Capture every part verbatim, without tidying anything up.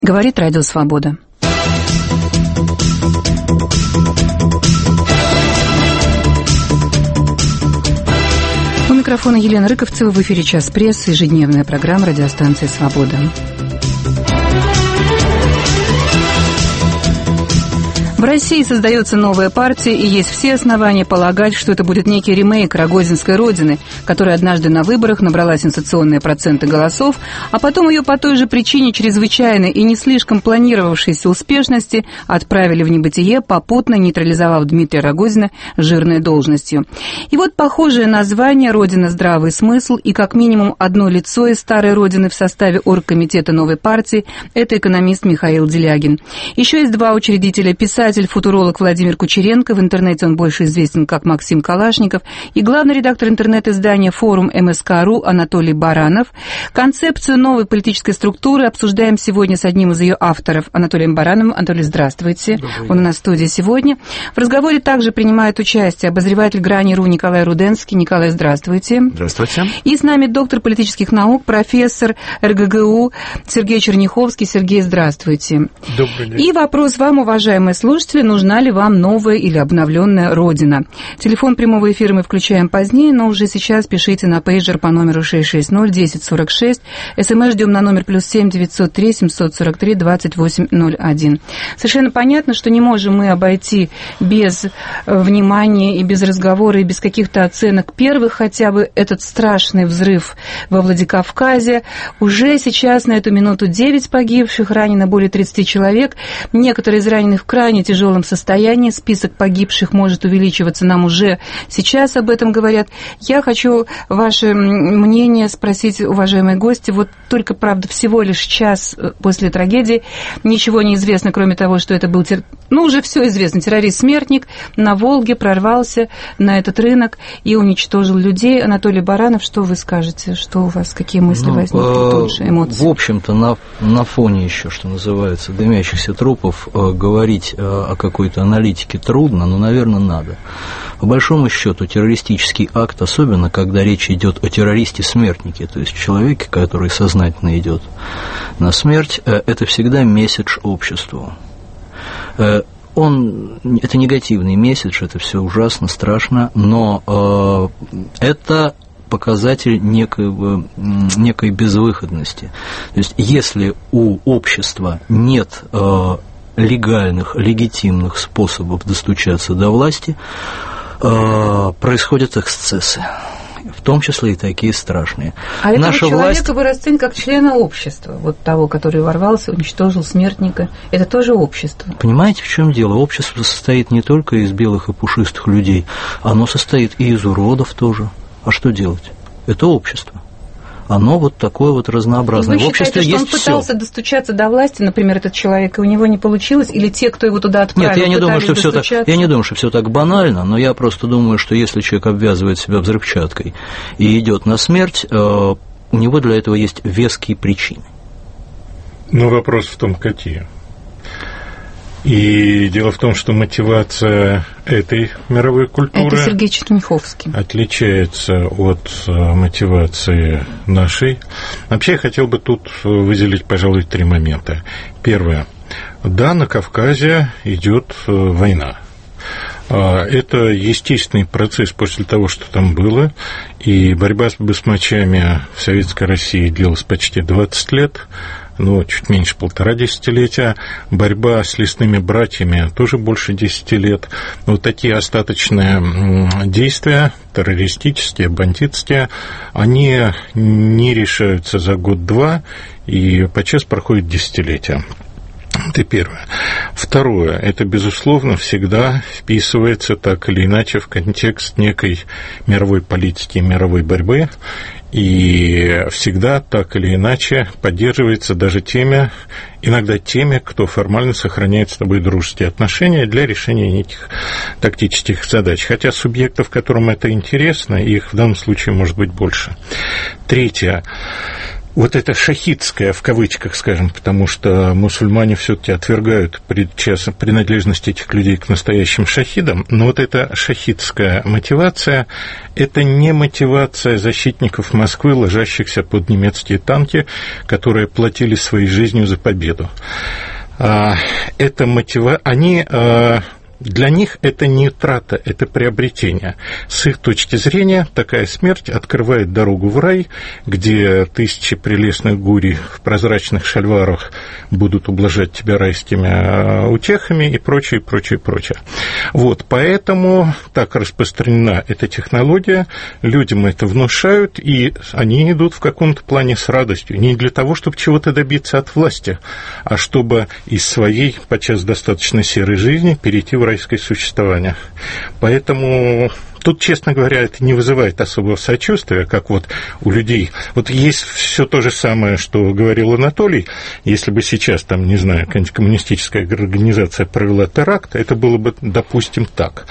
Говорит Радио Свобода. У микрофона Елена Рыковцева, в эфире «Час прессы», ежедневная программа радиостанции «Свобода». В России создается новая партия, и есть все основания полагать, что это будет некий ремейк Рогозинской Родины, которая однажды на выборах набрала сенсационные проценты голосов, а потом ее по той же причине чрезвычайной и не слишком планировавшейся успешности отправили в небытие, попутно нейтрализовав Дмитрия Рогозина жирной должностью. И вот похожее название «Родина. Здравый смысл» и как минимум одно лицо из старой Родины в составе оргкомитета новой партии – это экономист Михаил Делягин. Еще есть два учредителя – писатель, футуролог Владимир Кучеренко, в интернете он больше известен как Максим Калашников, и главный редактор интернет-издания «Форум эм эс ка точка ру» Анатолий Баранов. Концепцию новой политической структуры обсуждаем сегодня с одним из ее авторов, Анатолием Барановым. Анатолий, здравствуйте. Он у нас в студии сегодня. В разговоре также принимает участие обозреватель Грани.ру Николай Руденский. Николай, здравствуйте. Здравствуйте. И с нами доктор политических наук, профессор эр гэ гэ у Сергей Черняховский. Сергей, здравствуйте. Добрый день. И вопрос вам, уважаемые слушатели. Нужна ли вам новая или обновленная Родина? Телефон прямого эфира мы включаем позднее, но уже сейчас пишите на пейджер по номеру шесть шесть ноль десять сорок шесть. СМС ждем на номер плюс семь девятьсот три семьсот сорок три двадцать восемь ноль один. Совершенно понятно, что не можем мы обойти без внимания и без разговора, и без каких-то оценок первых хотя бы этот страшный взрыв во Владикавказе. Уже сейчас на эту минуту девять погибших, ранено более тридцать человек. Некоторые из раненых в крайне тяжелом состоянии. Список погибших может увеличиваться. Нам уже сейчас об этом говорят. Я хочу ваше мнение спросить, уважаемые гости. Вот только, правда, всего лишь час после трагедии. Ничего не известно, кроме того, что это был... Тер... Ну, уже все известно. Террорист-смертник на Волге прорвался на этот рынок и уничтожил людей. Анатолий Баранов, что вы скажете? Что у вас, какие мысли ну, возникли, тут же, эмоции? В общем-то, на, на фоне еще, что называется, дымящихся трупов, э, говорить э, о какой-то аналитике трудно, но, наверное, надо. По большому счету, террористический акт, особенно когда речь идет о террористе-смертнике, то есть человеке, который сознательно идет на смерть, э, это всегда месседж обществу. Э, он, это негативный месседж, это все ужасно, страшно, но э, это показатель некоего, некой безвыходности. То есть, если у общества нет э, легальных, легитимных способов достучаться до власти, э, происходят эксцессы, в том числе и такие страшные. А этого Наша человека власть... вы расцените как члена общества, вот того, который ворвался, уничтожил смертника, это тоже общество. Понимаете, в чем дело? Общество состоит не только из белых и пушистых людей, оно состоит и из уродов тоже. А что делать? Это общество. Оно вот такое вот разнообразное. Вы в обществе считаете, есть что он пытался всё. достучаться до власти, например, этот человек, и у него не получилось, или те, кто его туда отправил, Нет, я не думаю, что все так, достучаться? я не думаю, что все так банально, но я просто думаю, что если человек обвязывает себя взрывчаткой и идет на смерть, э, у него для этого есть веские причины. Ну, вопрос в том, какие. И дело в том, что мотивация этой мировой культуры это Сергей Черняховский. Отличается от мотивации нашей. Вообще, я хотел бы тут выделить, пожалуй, три момента. Первое. Да, на Кавказе идет война. Это естественный процесс после того, что там было, и борьба с басмачами в Советской России длилась почти двадцать лет, ну, чуть меньше полтора десятилетия. Борьба с лесными братьями тоже больше десяти лет. Вот такие остаточные действия, террористические, бандитские, они не решаются за год-два, и подчас проходит десятилетия. Это первое. Второе. Это, безусловно, всегда вписывается так или иначе в контекст некой мировой политики, мировой борьбы, и всегда так или иначе поддерживается даже теми, иногда теми, кто формально сохраняет с тобой дружеские отношения для решения неких тактических задач. Хотя субъектов, которым это интересно, их в данном случае может быть больше. Третье. вот это шахидское, в кавычках, скажем, потому что мусульмане все-таки отвергают принадлежность этих людей к настоящим шахидам, но вот эта шахидская мотивация – это не мотивация защитников Москвы, ложащихся под немецкие танки, которые платили своей жизнью за победу. Это мотива... Они... Для них это не трата, это приобретение. С их точки зрения, такая смерть открывает дорогу в рай, где тысячи прелестных гурий в прозрачных шальварах будут ублажать тебя райскими утехами и прочее, прочее, прочее. Вот, поэтому так распространена эта технология, людям это внушают, и они идут в каком-то плане с радостью. Не для того, чтобы чего-то добиться от власти, а чтобы из своей, подчас достаточно серой жизни, перейти в райское существование. Поэтому тут, честно говоря, это не вызывает особого сочувствия, как вот у людей. Вот есть все то же самое, что говорил Анатолий. Если бы сейчас, там, не знаю, какая-нибудь коммунистическая организация провела теракт, это было бы, допустим, так.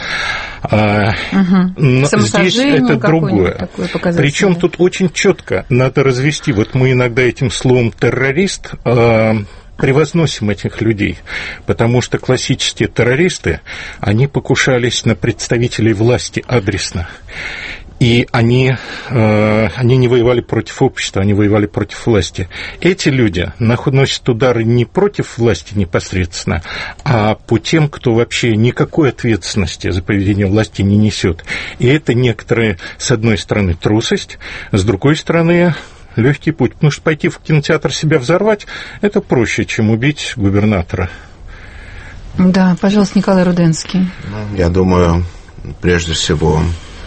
Угу. Но здесь это другое. Причем тут очень четко надо развести. Вот мы иногда этим словом террорист превозносим этих людей, потому что классические террористы, они покушались на представителей власти адресно, и они, э, они не воевали против общества, они воевали против власти. Эти люди наносят удары не против власти непосредственно, а по тем, кто вообще никакой ответственности за поведение власти не несет. И это некоторые, с одной стороны, трусость, с другой стороны, легкий путь, потому что пойти в кинотеатр себя взорвать – это проще, чем убить губернатора. Да, пожалуйста, Николай Руденский. Я думаю, прежде всего,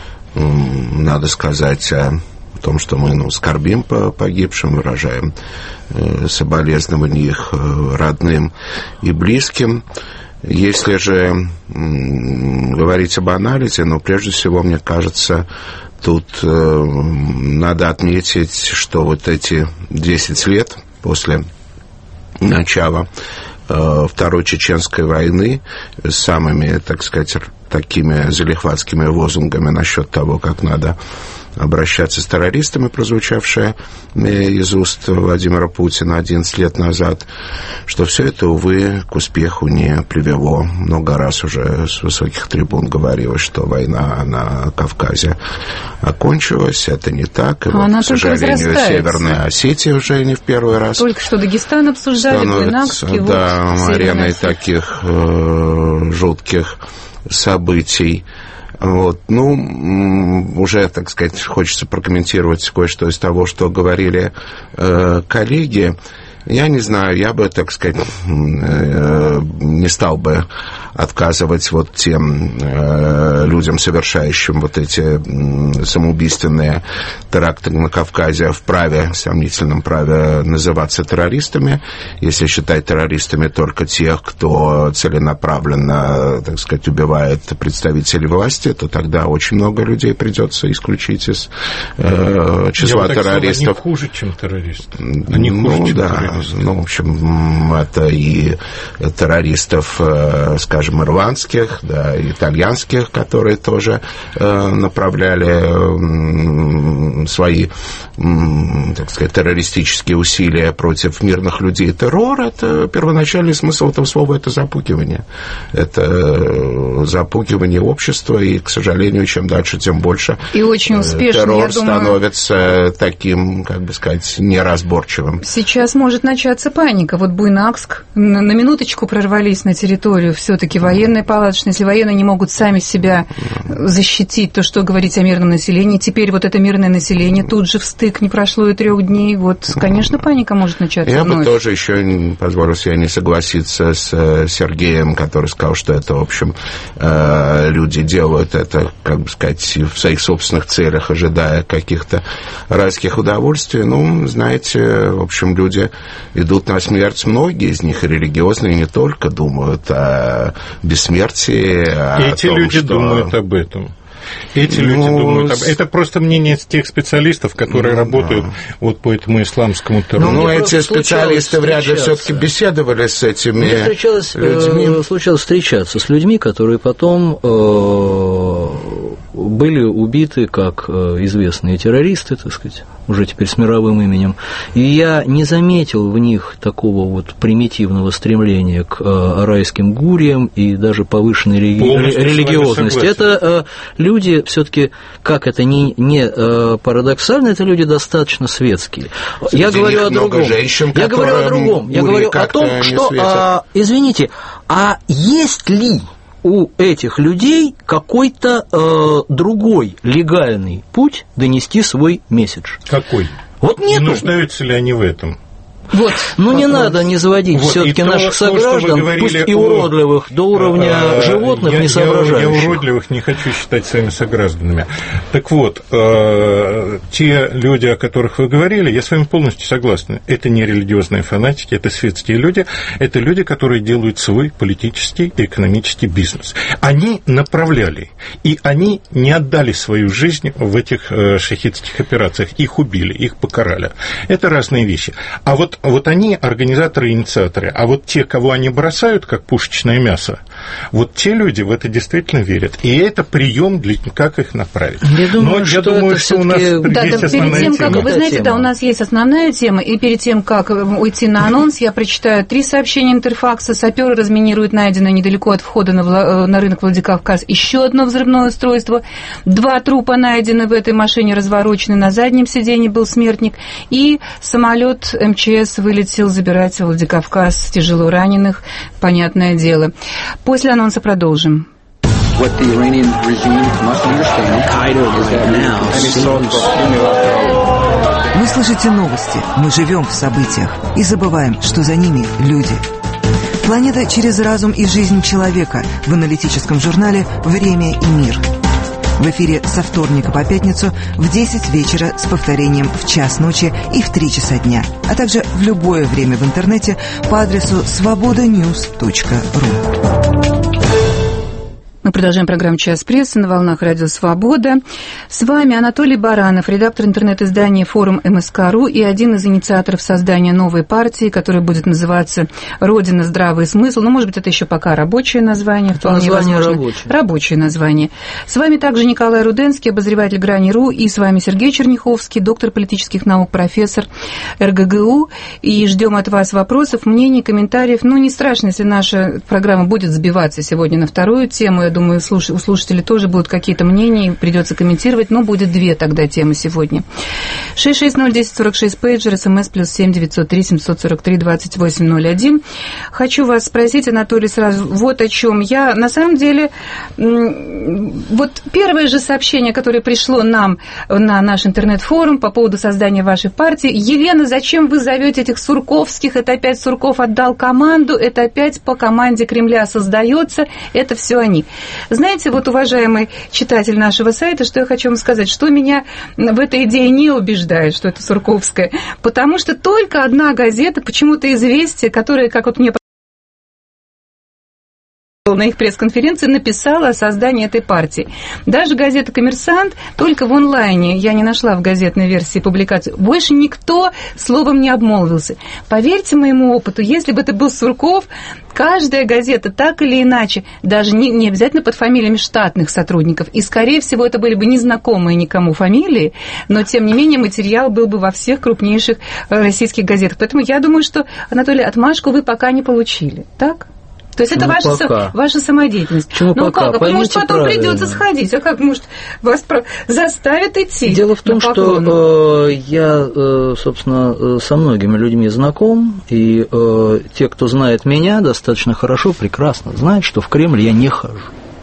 надо сказать о том, что мы ну, скорбим по погибшим, выражаем соболезнования их родным и близким. Если же говорить об анализе, ну, прежде всего, мне кажется, тут э, надо отметить, что вот эти десять лет после начала э, Второй Чеченской войны с самыми, так сказать, такими залихватскими лозунгами насчет того, как надо обращаться с террористами, прозвучавшие из уст Владимира Путина одиннадцать лет назад, что все это, увы, к успеху не привело. Много раз уже с высоких трибун говорилось, что война на Кавказе окончилась. Это не так. И а вот, к сожалению, Северная Осетия уже не в первый раз. Только что Дагестан обсуждали, Буйнакский. Да, вот, ареной таких э, жутких событий. Вот. Ну, уже, так сказать, хочется прокомментировать кое-что из того, что говорили э, коллеги. Я не знаю, я бы, так сказать, э, не стал бы отказывать вот тем э, людям, совершающим вот эти э, самоубийственные теракты на Кавказе, в праве, сомнительном праве называться террористами, если считать террористами только тех, кто целенаправленно, так сказать, убивает представителей власти, то тогда очень много людей придется исключить из э, числа Я террористов. Они хуже, чем террористы. Они хуже, ну, чем да. террористы. Ну, в общем, это и террористов, скажем, ирландских, да, итальянских, которые тоже направляли свои, так сказать, террористические усилия против мирных людей. Террор – это первоначальный смысл этого слова – это запугивание. Это запугивание общества, и, к сожалению, чем дальше, тем больше. И очень успешно, террор я думаю, становится таким, как бы сказать, неразборчивым. Сейчас может начаться паника. Вот Буйнакск, на, на минуточку прорвались на территорию все-таки военные палаточные. Если военные не могут сами себя защитить, то что говорить о мирном населении? Теперь вот это мирное население тут же в стык, не прошло и трех дней. Вот, конечно, паника может начаться. Я вновь. бы тоже еще позволил себе не согласиться с Сергеем, который сказал, что это, в общем, люди делают это, как бы сказать, в своих собственных целях, ожидая каких-то райских удовольствий. Ну, знаете, в общем, люди идут на смерть, многие из них религиозные, не только думают о бессмертии. Эти о том, люди что... думают об этом. Эти ну, люди думают об... Это просто мнение тех специалистов, которые ну, работают да. вот по этому исламскому террору. Ну, эти специалисты вряд ли все-таки беседовали с этими Мне случалось, людьми. Случалось встречаться с людьми, которые потом э, были были убиты как известные террористы, так сказать, уже теперь с мировым именем, и я не заметил в них такого вот примитивного стремления к арайским гурьям и даже повышенной религи... религиозности. Это люди все-таки, как это не, не парадоксально, это люди достаточно светские. Среди я говорю о другом. Женщин, я говорю о другом. Я говорю о том, что, а, извините, а есть ли у этих людей какой-то э, другой легальный путь донести свой месседж? Какой? Вот нет. Не нуждаются ли они в этом? Вот, ну вопрос. Не надо не заводить вот, все-таки наших то, сограждан, то, пусть и уродливых, о, до уровня а, животных, я, не соображающих. Я, я уродливых не хочу считать своими согражданами. Так вот, э, те люди, о которых вы говорили, я с вами полностью согласен. Это не религиозные фанатики, это светские люди, это люди, которые делают свой политический и экономический бизнес. Они направляли, и они не отдали свою жизнь в этих э, шахидских операциях. Их убили, их покарали. Это разные вещи. А вот Вот они организаторы и инициаторы, а вот те, кого они бросают, как пушечное мясо, вот те люди в это действительно верят. И это прием, для как их направить. Я думаю, Но что, я думаю, что у нас да, есть да, основная перед тем, тема. как, вы знаете, да, у нас есть основная тема, и перед тем, как уйти на анонс, я прочитаю три сообщения Интерфакса. Саперы разминируют найденное недалеко от входа на, Вла... на рынок Владикавказ еще одно взрывное устройство. Два трупа найдены в этой машине, разворочены, на заднем сиденье был смертник. И самолет эм че эс вылетел забирать в Владикавказ тяжело раненых, понятное дело. После анонса продолжим. Вы слышите новости, мы живем в событиях и забываем, что за ними люди. Планета через разум и жизнь человека в аналитическом журнале «Время и мир». В эфире со вторника по пятницу в десять вечера с повторением в час ночи и в три часа дня, а также в любое время в интернете по адресу свобода ньюс точка ру. Мы продолжаем программу «Час прессы» на волнах радио «Свобода». С вами Анатолий Баранов, редактор интернет-издания «Форум эм эс ка точка ру» и один из инициаторов создания новой партии, которая будет называться «Родина. Здравый смысл». Ну, может быть, это еще пока рабочее название. Вполне название возможно. Рабочее. Рабочее название. С вами также Николай Руденский, обозреватель «Грани.ру», и с вами Сергей Черняховский, доктор политических наук, профессор эр гэ гэ у. И ждем от вас вопросов, мнений, комментариев. Ну, не страшно, если наша программа будет сбиваться сегодня на вторую тему. Я думаю, у слушателей тоже будут какие-то мнения, придется комментировать, но будет две тогда темы сегодня. шесть шесть ноль десять сорок шесть пейджер, смс плюс семь девятьсот три семьсот сорок три двадцать восемь ноль один. Хочу вас спросить, Анатолий, сразу вот о чем. Я, на самом деле, вот первое же сообщение, которое пришло нам на наш интернет-форум по поводу создания вашей партии: Елена, зачем вы зовете этих Сурковских? Это опять Сурков отдал команду, это опять по команде Кремля создается, это все они. Знаете, вот, уважаемый читатель нашего сайта, что я хочу вам сказать, что меня в этой идее не убеждает, что это Сурковская, потому что только одна газета, почему-то «Известия», которая, как вот мне на их пресс-конференции, написала о создании этой партии. Даже газета «Коммерсант», только в онлайне, я не нашла в газетной версии публикацию, больше никто словом не обмолвился. Поверьте моему опыту, если бы это был Сурков, каждая газета так или иначе, даже не, не обязательно под фамилиями штатных сотрудников, и, скорее всего, это были бы незнакомые никому фамилии, но, тем не менее, материал был бы во всех крупнейших российских газетах. Поэтому я думаю, что, Анатолий, отмашку вы пока не получили, так? То есть это ваша, со, ваша самодеятельность. Почему ну пока? как? А потому что потом правильно. Придется сходить. А как, может, вас заставят идти? Дело в том, что э, я, э, собственно, со многими людьми знаком, и э, те, кто знает меня достаточно хорошо, прекрасно знают, что в Кремль я не хожу.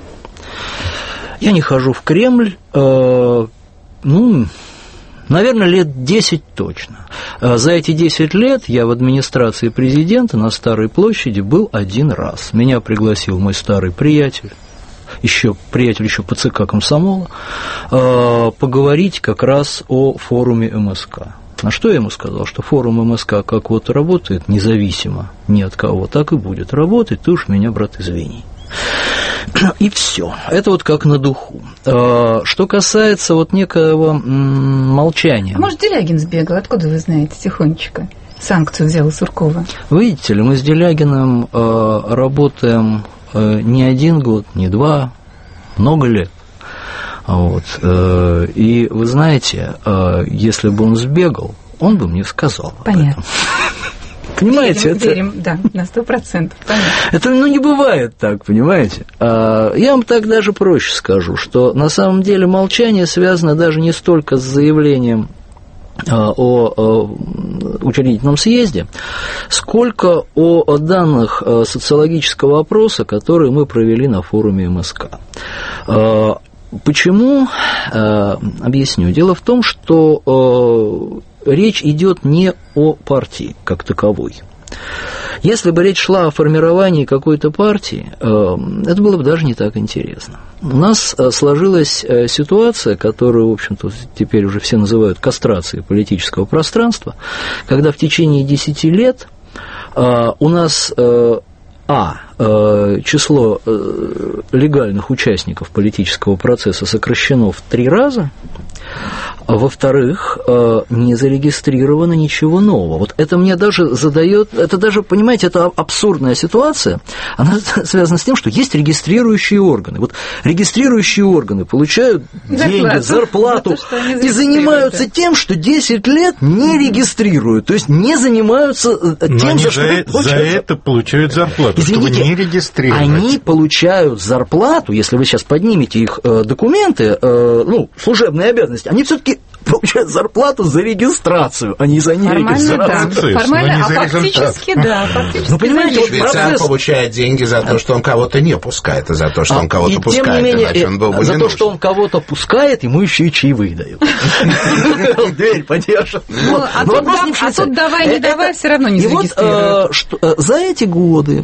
Я не хожу в Кремль, э, ну... наверное, лет десять точно. За эти десять лет я в администрации президента на Старой площади был один раз. Меня пригласил мой старый приятель, еще приятель еще по ЦК комсомола, поговорить как раз о форуме эм эс ка. На что я ему сказал, что форум эм эс ка как вот работает независимо ни от кого, так и будет работать, ты уж меня, брат, извини. И все. Это вот как на духу. Что касается вот некого молчания. А может, Делягин сбегал? Откуда вы знаете тихонечко? Санкцию взял у Суркова. Видите ли, мы с Делягиным работаем не один год, не два, много лет. Вот. И вы знаете, если бы он сбегал, он бы мне сказал. Понятно. Понимаете, верим, это... верим, да, на сто процентов. Это, ну, не бывает так, понимаете? Я вам так даже проще скажу, что на самом деле молчание связано даже не столько с заявлением о учредительном съезде, сколько о данных социологического опроса, который мы провели на форуме эм эс ка. Почему? Объясню. Дело в том, что речь идет не о партии как таковой. Если бы речь шла о формировании какой-то партии, это было бы даже не так интересно. У нас сложилась ситуация, которую, в общем-то, теперь уже все называют кастрацией политического пространства, когда в течение десяти лет у нас а. число легальных участников политического процесса сокращено в три раза, а во-вторых, не зарегистрировано ничего нового. Вот это мне даже задает, это даже, понимаете, это абсурдная ситуация, она связана с тем, что есть регистрирующие органы. Вот регистрирующие органы получают деньги, зарплату, зарплату и занимаются да. тем, что десять лет не регистрируют, то есть не занимаются тем, Но за что за, получают. За это получают зарплату, Извините, чтобы не регистрировать. Они получают зарплату, если вы сейчас поднимете их документы, ну, служебные обязанности, они все-таки получают зарплату за регистрацию, а не за нерегистрацию. Да. Формально, а фактически, да, фактически. Ну, понимаете, вот Швейцар процесс... получает деньги за то, что он кого-то не пускает, а за то, что он кого-то и, пускает, тем не менее, иначе он был бы за не то, нужен. что он кого-то пускает, ему еще и чаевые дают. Дверь подержат. А тут давай, не давай, все равно не зарегистрируют. За эти годы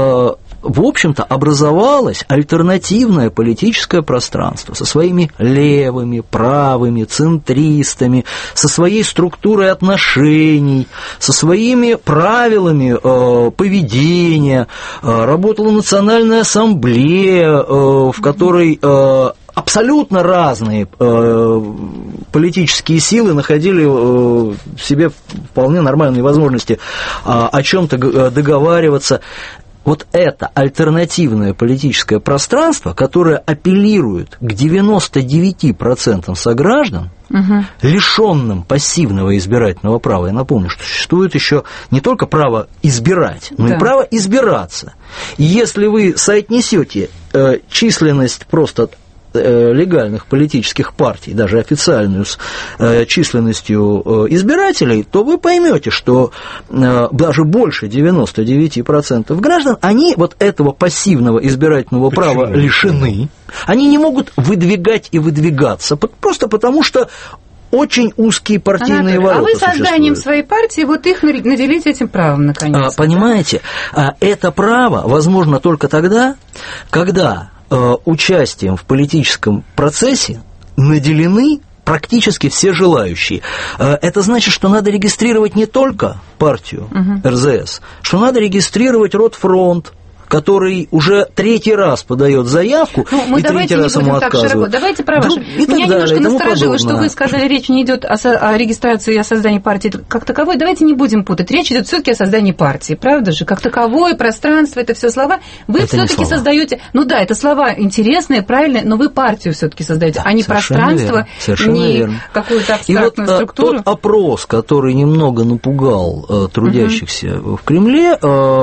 в общем-то, образовалось альтернативное политическое пространство со своими левыми, правыми, центристами, со своей структурой отношений, со своими правилами э, поведения. Э, работала Национальная ассамблея, э, в которой... Э, абсолютно разные э, политические силы находили э, в себе вполне нормальные возможности э, о чем-то договариваться. Вот это альтернативное политическое пространство, которое апеллирует к девяноста девяти процентам сограждан, угу. лишенным пассивного избирательного права. Я напомню, что существует еще не только право избирать, но да. и право избираться. И если вы соотнесете э, численность просто легальных политических партий, даже официальную, с э, численностью э, избирателей, то вы поймете, что э, даже больше девяноста девяти процентов граждан, они вот этого пассивного избирательного Почему? права лишены, они не могут выдвигать и выдвигаться, просто потому что очень узкие партийные Анатолий, ворота А вы созданием существуют. своей партии вот их наделите этим правом, наконец-то. А, понимаете, да? Это право возможно только тогда, когда участием в политическом процессе наделены практически все желающие. Это значит, что надо регистрировать не только партию угу. эр зэ эс, что надо регистрировать Ротфронт, который уже третий раз подает заявку, ну, мы и третий раз ему отказывают. Давайте про ваши. Меня немножко насторожило, что вы сказали, речь не идет о, со- о регистрации и о создании партии как таковой. Давайте не будем путать. Речь идет все-таки о создании партии, правда же? Как таковое, пространство, это все слова. Вы все-таки создаете. Ну да, это слова интересные, правильные, но вы партию все-таки создаете, да, а не пространство, верно. не верно. какую-то абстрактную и вот, структуру. Тот опрос, который немного напугал трудящихся угу. в Кремле,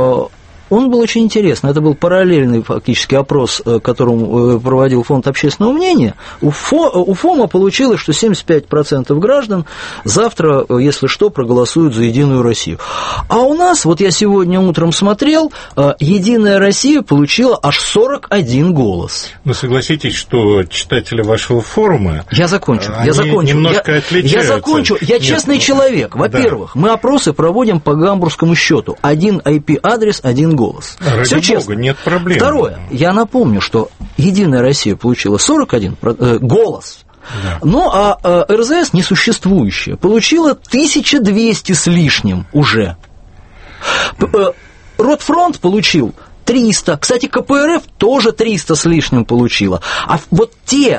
он был очень интересный. Это был параллельный фактически опрос, который проводил Фонд общественного мнения. У, Фо, у ФОМа получилось, что семьдесят пять процентов граждан завтра, если что, проголосуют за «Единую Россию». А у нас, вот я сегодня утром смотрел, «Единая Россия» получила аж сорок один голос. Но согласитесь, что читатели вашего форума... Я закончу. Я закончу. немножко я, отличаются. Я закончу. Я Нет, честный ну, человек. Во-первых, да. мы опросы проводим по гамбургскому счету. Один ай пи-адрес, один голос. Ради Все Бога, честно. Нет проблем. Второе. Я напомню, что «Единая Россия» получила сорок один э, голос. Да. Ну, а э, эр зэ эс, несуществующая, получила тысяча двести с лишним уже. П- э, Ротфронт получил триста. Кстати, ка пэ эр эф тоже триста с лишним получила. А вот те,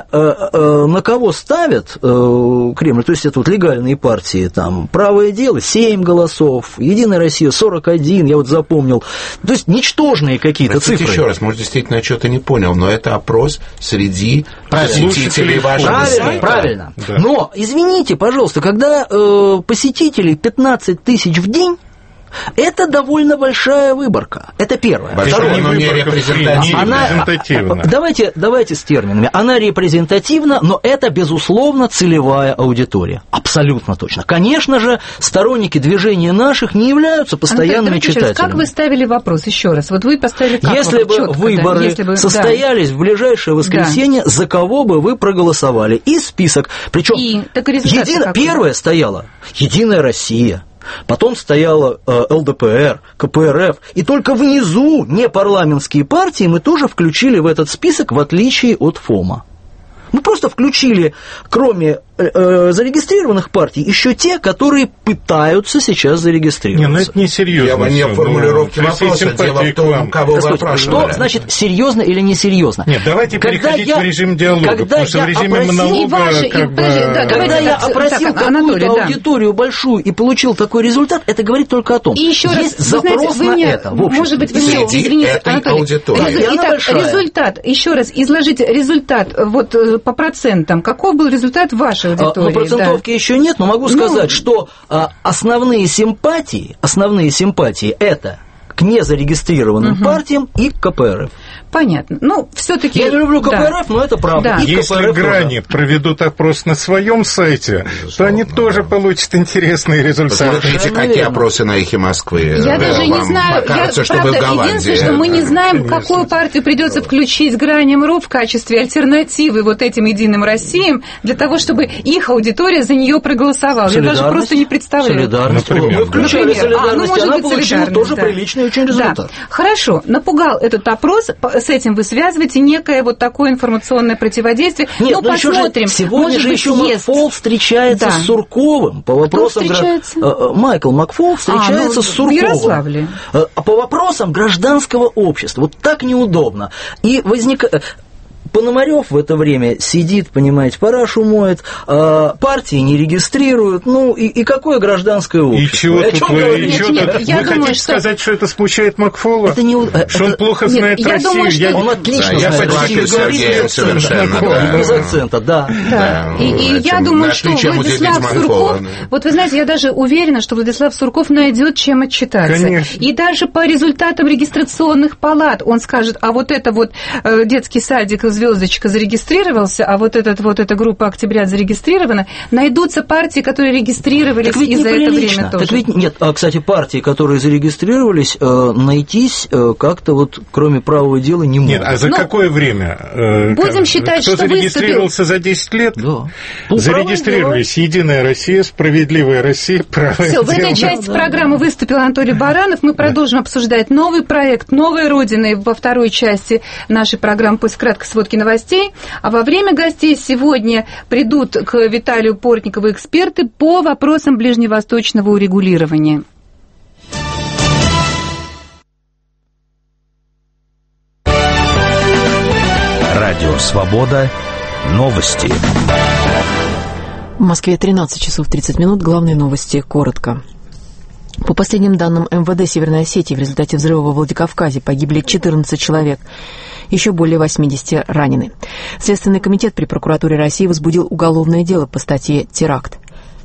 на кого ставят Кремль, то есть это вот легальные партии, там, «Правое дело» семь голосов, «Единая Россия» сорок один, я вот запомнил. То есть ничтожные какие-то Простите, цифры. еще раз, может, действительно я что-то не понял, но это опрос среди посетителей вашего Правильно, сайта. правильно. Да. Но, извините, пожалуйста, когда э, посетителей пятнадцать тысяч в день, это довольно большая выборка. Это первое. Большая, не но не выборка, репрезентативная. не Она, репрезентативна. давайте, давайте с терминами. Она репрезентативна, но это, безусловно, целевая аудитория. Абсолютно точно. Конечно же, сторонники движения наших не являются постоянными Анатолий, читателями. Как вы ставили вопрос? Еще раз. Вот вы поставили как Если вопрос? бы Чётко, выборы да. Если бы, состоялись да. в ближайшее воскресенье, да. за кого бы вы проголосовали? И список. Причем И, так результат еди... какой? первое стояло «Единая Россия». Потом стояла э, эл дэ пэ эр, ка пэ эр эф, и только внизу непарламентские партии мы тоже включили в этот список, в отличие от ФОМа. Мы просто включили, кроме э, зарегистрированных партий, еще те, которые пытаются сейчас зарегистрироваться. Не, ну это не серьезно. Я бы не в формулировке ну, вопроса, дело в том, кого вы опрашивали. Что значит серьезно или несерьезно? Нет, давайте когда переходить я, в режим диалога, когда потому что в режиме опросил, монолога... ваши, как и, бы... подожди, да, Когда давайте я так, опросил так, Анатолий, какую-то да. аудиторию большую и получил такой результат, это говорит только о том, И еще есть раз, запрос вы знаете, вы на мне, это в обществе. может быть, вы мне, Среди извините, этой Анатолий, аудитории. резу- И она итак, большая. результат, еще раз, изложите результат вот э, по процентам, каков был результат вашей аудитории? Ну, процентовки да. еще нет, но могу сказать, Ну, что а, основные симпатии, основные симпатии это к незарегистрированным Угу. партиям и к ка пэ эр эф. Понятно. Ну, все-таки. Я не люблю ка пэ эр эф, да. но это правда. Да. И Если ка пэ эр эф грани тоже. проведут опрос на своем сайте, то они тоже получат интересные результаты. Посмотрите, какие Наверное. опросы на эхе Москвы. Я э, даже не вам знаю, покажутся, я, что правда, вы в Голландии. единственное, что мы не знаем, Конечно. какую партию придется включить граням РУ в качестве альтернативы вот этим «Единым Россиям» для того, чтобы их аудитория за нее проголосовала. Я даже просто не представляю. Солидарность. Например, Мы включали Например. солидарность, А, ну, может она быть, получила солидарность, тоже да. приличный очень результат. Да. Хорошо, напугал этот опрос, по- с этим вы связываете некое вот такое информационное противодействие. Нет, ну, но еще же, посмотрим. сегодня может же быть, еще есть. Макфол встречается Да. с Сурковым по вопросам... гра- встречается? Э, э, Майкл Макфол встречается А, ну, с в Сурковым. Ярославле. Э, По вопросам гражданского общества. Вот так неудобно. И возникает... Пономарёв в это время сидит, понимаете, парашу моет, а партии не регистрируют, ну и, и какое гражданское И общество? чего О тут чём вы, говорить? и чего Нет, тут? я Вы думаю, хотите что- сказать, что это смущает Макфола? Это не... Что он это- плохо Нет, знает я Россию? думаю, что- Он отлично Да, я знает согласен Россию. с Сергеем совершенно, да. Без акцента, да. Да. Да, И, и этим я думаю, нашли, что чем удивить Владислав Манкова, Сурков, да. вот вы знаете, я даже уверена, что Владислав Сурков найдет чем отчитаться. Конечно. И даже по результатам регистрационных палат он скажет, а вот это вот э, детский садик «Звездочка» зарегистрировался, а вот этот вот эта группа «Октября» зарегистрирована. Найдутся партии, которые регистрировались Так ведь и за это неприлично. время тоже. Так ведь нет, а, кстати, партии, которые зарегистрировались, э, найтись э, как-то вот кроме правого дела не могут. Нет, а за Ну, какое время? э, будем как- считать, кто что зарегистрировался за десять лет? Да. Ну, Зарегистрировались «Единая Россия», «Справедливая Россия», «Правое Все, в дело». этой части программы выступил Анатолий Баранов. Мы продолжим обсуждать новый проект «Новая Родина» во второй части нашей программы после краткой сводки новостей. А во время гостей сегодня придут к Виталию Портникову эксперты по вопросам ближневосточного урегулирования. Радио «Свобода». Новости. В Москве тринадцать часов тридцать минут. Главные новости коротко. По последним данным эм вэ дэ Северной Осетии, в результате взрыва во Владикавказе погибли четырнадцать человек. Еще более восемьдесят ранены. Следственный комитет при прокуратуре России возбудил уголовное дело по статье «Теракт».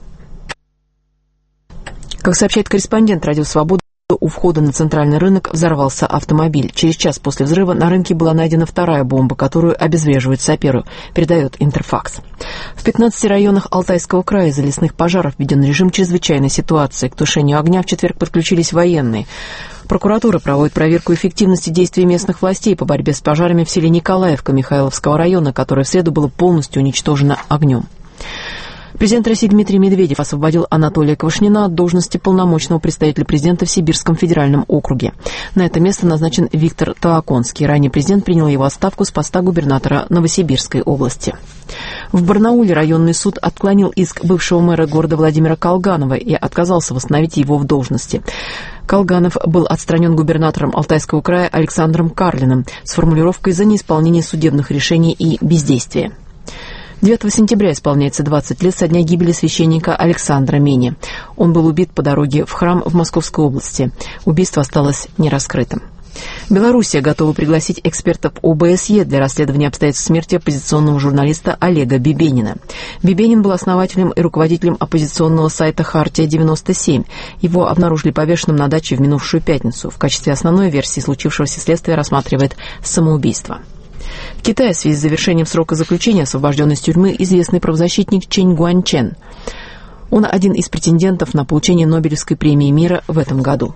Как сообщает корреспондент «Радио Свобода», у входа на центральный рынок взорвался автомобиль. Через час после взрыва на рынке была найдена вторая бомба, которую обезвреживают саперы, передает Интерфакс. В пятнадцати районах Алтайского края из-за лесных пожаров введен режим чрезвычайной ситуации. К тушению огня в четверг подключились военные. Прокуратура проводит проверку эффективности действий местных властей по борьбе с пожарами в селе Николаевка Михайловского района, которое в среду было полностью уничтожено огнем. Президент России Дмитрий Медведев освободил Анатолия Квашнина от должности полномочного представителя президента в Сибирском федеральном округе. На это место назначен Виктор Тааконский. Ранее президент принял его отставку с поста губернатора Новосибирской области. В Барнауле районный суд отклонил иск бывшего мэра города Владимира Колганова и отказался восстановить его в должности. Колганов был отстранен губернатором Алтайского края Александром Карлиным с формулировкой «за неисполнение судебных решений и бездействие». девятого сентября исполняется двадцать лет со дня гибели священника Александра Мени. Он был убит по дороге в храм в Московской области. Убийство осталось нераскрытым. Белоруссия готова пригласить экспертов о бэ эс е для расследования обстоятельств смерти оппозиционного журналиста Олега Бибенина. Бибенин был основателем и руководителем оппозиционного сайта «Хартия девяносто семь». Его обнаружили повешенным на даче в минувшую пятницу. В качестве основной версии случившегося следствия рассматривает самоубийство. В Китае в связи с завершением срока заключения освобожден из тюрьмы известный правозащитник Чэнь Гуанчэн. Он один из претендентов на получение Нобелевской премии мира в этом году.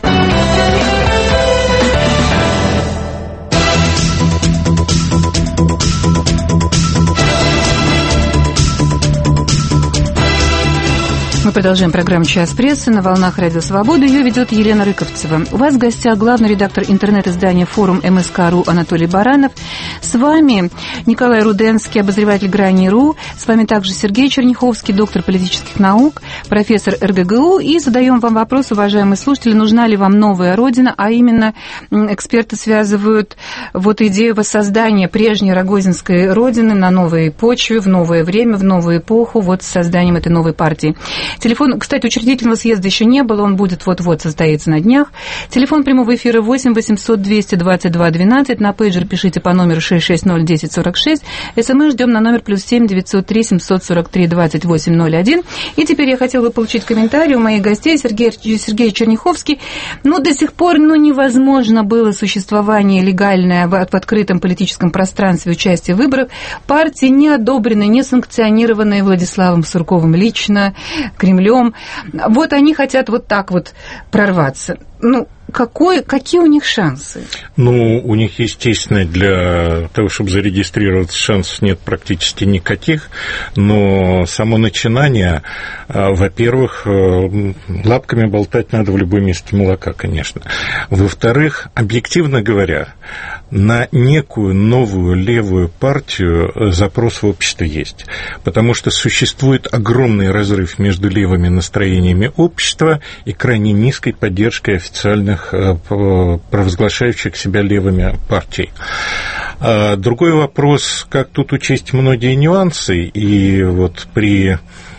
Мы продолжаем программу «Час прессы» на волнах Радио Свобода. Ее ведет Елена Рыковцева. У вас в гостях главный редактор интернет-издания «Форум эм эс ка точка ру» Анатолий Баранов. С вами Николай Руденский, обозреватель «Грани.ру». С вами также Сергей Черняховский, доктор политических наук, профессор эр гэ гэ у. И задаем вам вопрос, уважаемые слушатели, нужна ли вам новая Родина, а именно эксперты связывают вот идею воссоздания прежней Рогозинской Родины на новой почве, в новое время, в новую эпоху, вот с созданием этой новой партии. Телефон, кстати, учредительного съезда еще не было, он будет вот-вот состоится на днях. Телефон прямого эфира восемь восемьсот двести двадцать два двенадцать, на пейджер пишите по номеру шесть шесть ноль десять сорок шесть, СМС ждем на номер плюс семь девятьсот три семьсот сорок три двадцать восемь ноль один. И теперь я хотела бы получить комментарий у моих гостей, Сергей, Сергей Черняховский. Ну, до сих пор, ну, невозможно было существование легальное в, в открытом политическом пространстве участия в выборах партии, не одобренной, не санкционированной Владиславом Сурковым лично, Кремлем. Вот они хотят вот так вот прорваться. Ну, какой, какие у них шансы? Ну, у них, естественно, для того, чтобы зарегистрироваться, шансов нет практически никаких, но само начинание, во-первых, лапками болтать надо в любой миске молока, конечно. Во-вторых, объективно говоря, на некую новую левую партию запрос в обществе есть, потому что существует огромный разрыв между левыми настроениями общества и крайне низкой поддержкой официальных провозглашающих себя левыми партий. Другой вопрос, как тут учесть многие нюансы, и вот при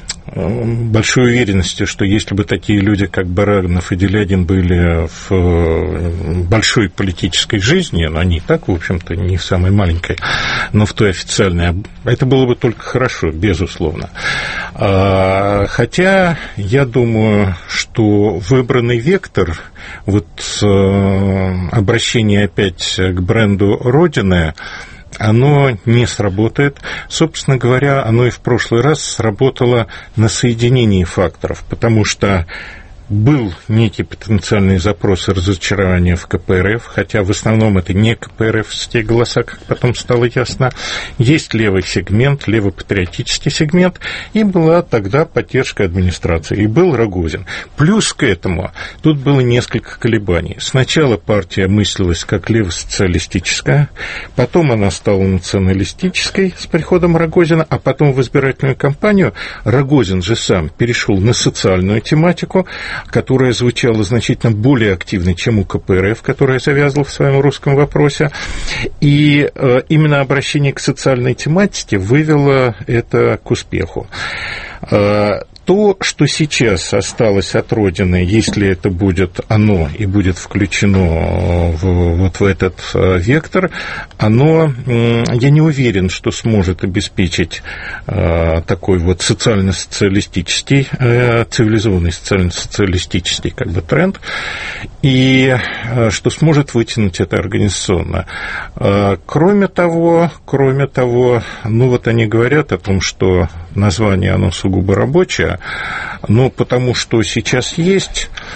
большой уверенности, что если бы такие люди, как Баранов и Делягин, были в большой политической жизни, но они и так, в общем-то, не в самой маленькой, но в той официальной, это было бы только хорошо, безусловно. Хотя я думаю, что выбранный вектор, вот обращение опять к бренду Родины, оно не сработает. Собственно говоря, оно и в прошлый раз сработало на соединении факторов, потому что был некий потенциальный запрос и разочарование в ка пэ эр эф, хотя в основном это не ка пэ эр эфовские голоса, как потом стало ясно. Есть левый сегмент, левопатриотический сегмент, и была тогда поддержка администрации, и был Рогозин. Плюс к этому тут было несколько колебаний. Сначала партия мыслилась как левосоциалистическая, потом она стала националистической с приходом Рогозина, а потом в избирательную кампанию Рогозин же сам перешел на социальную тематику, которая звучала значительно более активно, чем у ка пэ эр эф, которая завязла в своем русском вопросе. И именно обращение к социальной тематике вывело это к успеху. То, что сейчас осталось от Родины, если это будет оно и будет включено в, вот в этот вектор, оно, я не уверен, что сможет обеспечить такой вот социально-социалистический, цивилизованный социально-социалистический как бы тренд, и что сможет вытянуть это организационно. Кроме того, кроме того, ну вот они говорят о том, что название оно сугубо рабочее, но потому что сейчас есть,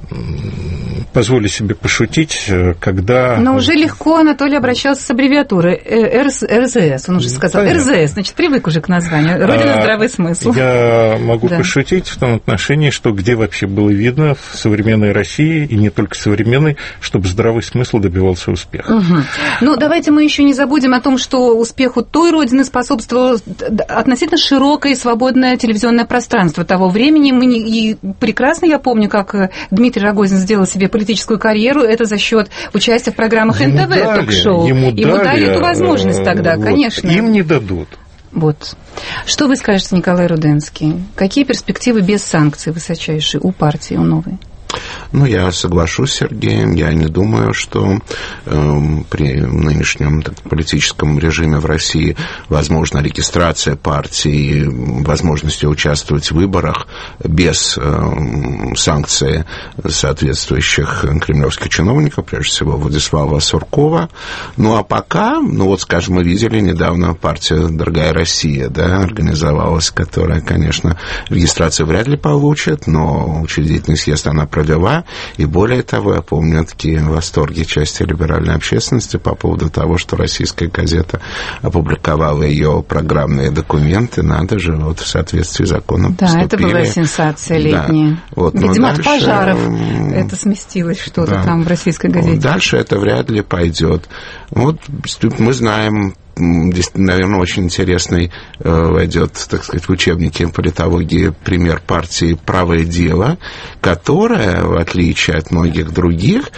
позволю себе пошутить, когда... Но уже легко Анатолий обращался с аббревиатурой эр зэ эс, он уже сказал. Понятно. эр зэ эс, значит, привык уже к названию. Родина, здравый смысл. Я могу да. пошутить в том отношении, что где вообще было видно в современной России, и не только современной, чтобы здравый смысл добивался успеха. Угу. Ну, давайте мы еще не забудем о том, что успеху той Родины способствовало относительно широкое и свободное телевизионное пространство того времени. Мы не... И прекрасно я помню, как Дмитрий Рогозин сделал себе политическую карьеру, это за счет участия в программах эн тэ вэ, ток-шоу. Ему, ему дали, дали эту возможность тогда, вот, конечно. Им не дадут. Вот. Что вы скажете, Николай Руденский? Какие перспективы без санкций высочайшие у партии, у новой? Ну, я соглашусь с Сергеем. Я не думаю, что э, при нынешнем так, политическом режиме в России возможна регистрация партии, возможность участвовать в выборах без э, санкций соответствующих кремлевских чиновников, прежде всего Владислава Суркова. Ну, а пока, ну, вот, скажем, мы видели недавно партия «Дорогая Россия», да, организовалась, которая, конечно, регистрацию вряд ли получит, но учредительный съезд она провела, и более того, я помню такие восторги части либеральной общественности по поводу того, что российская газета опубликовала ее программные документы, надо же, вот в соответствии с законом да, поступили. Это была сенсация летняя. Да. Вот, видимо, дальше, от пожаров это сместилось что-то да. там в российской газете. Дальше это вряд ли пойдет. Вот мы знаем, здесь, наверное, очень интересный э, войдет, так сказать, в учебники политологии пример партии «Правое дело», которая, в отличие от многих других,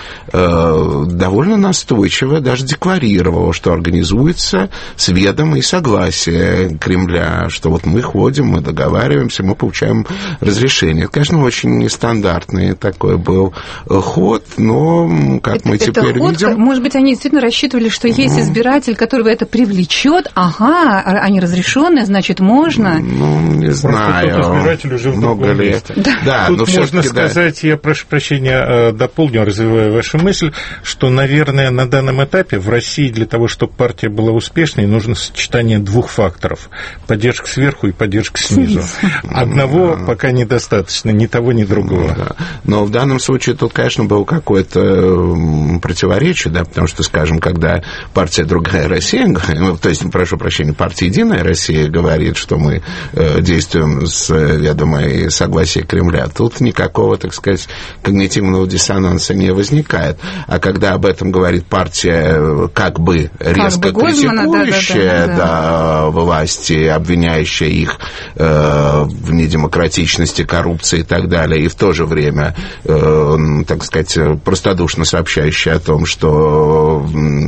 э, довольно настойчиво даже декларировала, что организуется с ведома и согласия Кремля, что вот мы ходим, мы договариваемся, мы получаем разрешение. Это, конечно, очень нестандартный такой был ход, но, как это, мы это теперь ход, видим... Может быть, они действительно рассчитывали, что есть избиратель, которого это привлечет, влечет, ага, они разрешенные, значит, можно. Ну, не знаю. Просто избиратель уже в много лет. Да, да, тут но можно сказать, да. Я прошу прощения, дополню, развивая вашу мысль, что, наверное, на данном этапе в России для того, чтобы партия была успешной, нужно сочетание двух факторов. Поддержка сверху и поддержка снизу. Одного да. пока недостаточно, ни того, ни другого. Да. Но в данном случае тут, конечно, было какое-то противоречие, да, потому что, скажем, когда партия «Другая Россия», то есть, прошу прощения, партия «Единая Россия» говорит, что мы э, действуем с ведома и согласия Кремля, тут никакого, так сказать, когнитивного диссонанса не возникает. А когда об этом говорит партия как бы резко как бы критикующая да, да, да, да. Да, власти, обвиняющая их э, в недемократичности, коррупции и так далее, и в то же время, э, так сказать, простодушно сообщающая о том, что,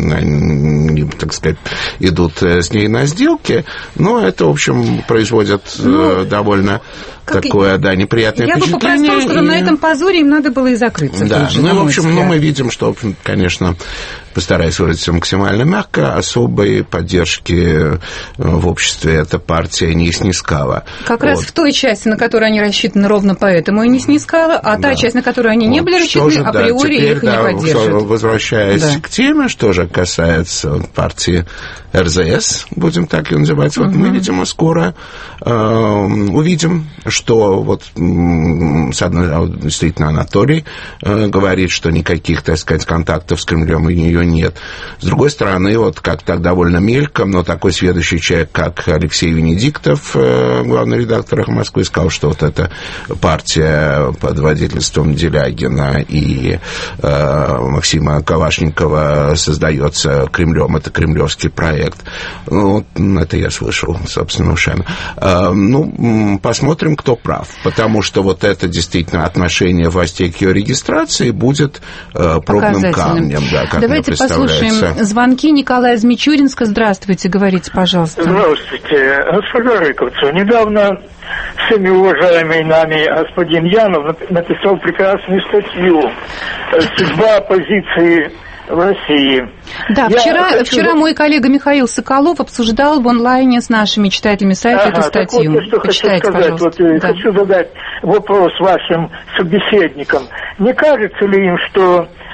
э, так сказать, идут с ней на сделки, но это, в общем, производит ну, довольно как такое, да, неприятное я впечатление. Я бы попросту, что и... на этом позоре им надо было и закрыться. Да, же, ну, в общем, ну, мы видим, что, в общем, конечно, постараюсь выразиться максимально мягко, особой поддержки в обществе эта партия не снискала. Как вот. раз в той части, на которую они рассчитаны, ровно поэтому и не снискала, а да. та часть, на которую они вот. не были рассчитаны, же, априори да, теперь, их да, не поддержат. Возвращаясь да. к теме, что же касается партии эр зэ эс, будем так ее называть, вот uh-huh. мы, видимо, скоро э, увидим, что вот с одной, действительно Анатолий э, говорит, что никаких, так сказать, контактов с Кремлем у нее нет. С другой стороны, вот как так довольно мельком, но такой сведущий человек, как Алексей Венедиктов, э, главный редактор «Эхо Москвы», сказал, что вот эта партия под водительством Делягина и э, Максима Калашникова создается Кремлем, это кремлевский проект. Ну, это я слышал собственными ушами. Э, ну, посмотрим, кто прав, потому что вот это действительно отношение властей к ее регистрации будет э, пробным камнем, да, как Давайте послушаем звонки. Николая из Мичуринска. Здравствуйте, говорите, пожалуйста. Здравствуйте. Госпожа Рыковцева, недавно всеми уважаемый нами господин Янов написал прекрасную статью «Судьба оппозиции в России». Да, вчера, хочу... вчера мой коллега Михаил Соколов обсуждал в онлайне с нашими читателями сайта ага, эту статью. Вот, что Почитайте, хочу сказать, вот, да. хочу задать вопрос вашим собеседникам. Не кажется ли им, что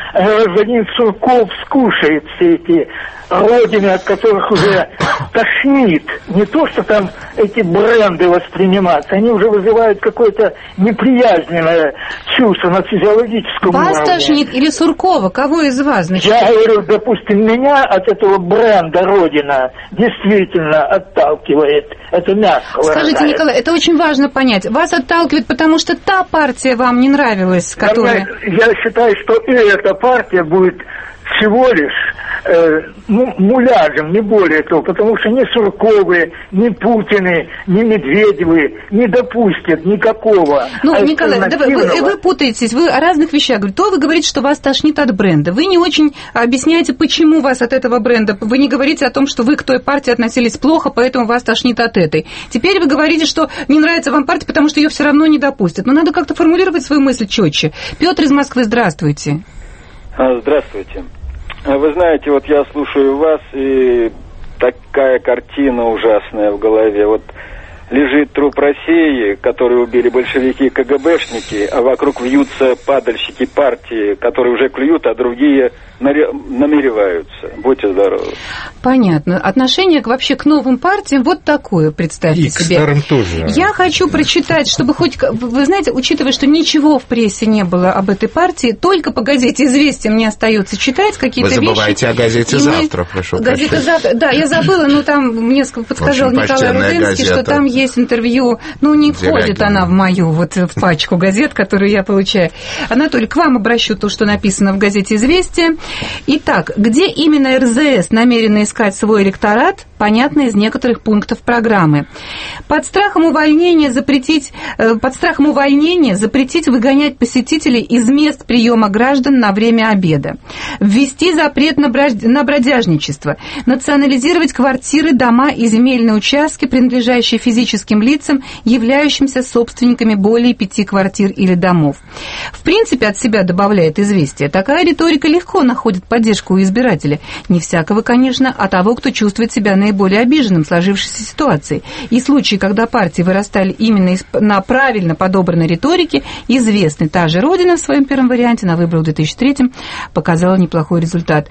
гражданин Сурков скушает все эти родины, от которых уже тошнит. Не то, что там эти бренды восприниматься, они уже вызывают какое-то неприязненное чувство на физиологическом вас уровне. Вас тошнит или Суркова? Кого из вас? Значит? Я говорю, допустим, меня от этого бренда Родина действительно отталкивает. Это мягко выражается. Скажите, Николай, это очень важно понять. Вас отталкивает, потому что та партия вам не нравилась, которая... Я, я считаю, что и эта партия будет всего лишь э, ну, муляжем, не более того, потому что ни Сурковы, ни Путины, ни Медведевы не допустят никакого. Ну, Николай, да вы, вы, вы путаетесь, вы о разных вещах говорите. То вы говорите, что вас тошнит от бренда. Вы не очень объясняете, почему вас от этого бренда. Вы не говорите о том, что вы к той партии относились плохо, поэтому вас тошнит от этой. Теперь вы говорите, что не нравится вам партия, потому что ее все равно не допустят. Но надо как-то формулировать свою мысль четче. Петр из Москвы, здравствуйте. Здравствуйте. Вы знаете, вот я слушаю вас, и такая картина ужасная в голове. Вот лежит труп России, который убили большевики и КГБшники, а вокруг вьются падальщики партии, которые уже клюют, а другие намереваются. Будьте здоровы. Понятно. Отношение к, вообще к новым партиям вот такое, представьте и себе. И к старым тоже. Я хочу прочитать, чтобы хоть... Вы знаете, учитывая, что ничего в прессе не было об этой партии, только по газете «Известия» мне остается читать какие-то вещи. Вы забываете вещи, о газете мы... «Завтра», прошу Газета прощения. «Завтра», да, я забыла, но там мне подсказал Николай Руденский, что там есть интервью, ну, не входит Делягина. Она в мою, вот в пачку газет, которую я получаю. Анатолий, к вам обращу то, что написано в газете «Известия». Итак, где именно эр зэ эс намерена искать свой электорат, понятно из некоторых пунктов программы. Под страхом увольнения запретить, под страхом увольнения запретить выгонять посетителей из мест приема граждан на время обеда. Ввести запрет на бродяжничество. Национализировать квартиры, дома и земельные участки, принадлежащие физическим лицам, являющимся собственниками более пяти квартир или домов. В принципе, от себя добавляет «Известие», такая риторика легко находит поддержку у избирателя. Не всякого, конечно, а того, кто чувствует себя наиболее обиженным сложившейся ситуацией. И случаи, когда партии вырастали именно из, на правильно подобранной риторике, известны. Та же «Родина» в своем первом варианте на выборах в две тысячи третьем показала неплохой результат.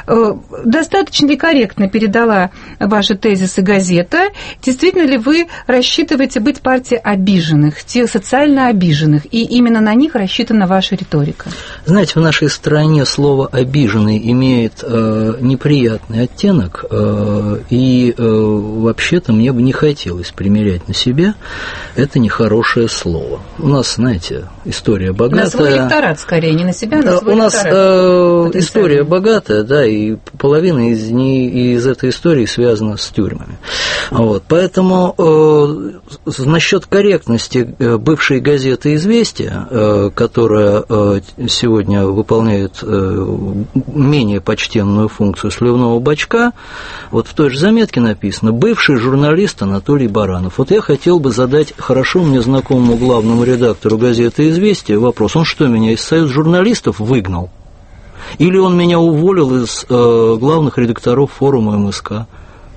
Достаточно ли корректно передала ваши тезисы газета? Действительно ли вы рассчитываете быть партией обиженных, тех социально обиженных, и именно на них рассчитана ваша риторика? Знаете, в нашей стране слово «обиженный» имеет э, неприятный оттенок, э, и э, вообще-то мне бы не хотелось примерять на себя это нехорошее слово. У нас, знаете, история богатая. На свой электорат, скорее, не на себя, на свой У нас электорат. э, история богатая, да, и половина из, не, из этой истории связана с тюрьмами. Вот, поэтому э, насчет корректности э, бывшей газеты «Известия», э, которая э, сегодня выполняет э, менее почтенную функцию сливного бачка, вот в той же заметке написано «бывший журналист Анатолий Баранов». Вот я хотел бы задать хорошо мне знакомому главному редактору газеты «Известия» вопрос: он что, меня из союза журналистов выгнал? Или он меня уволил из э, главных редакторов форума эм эс ка?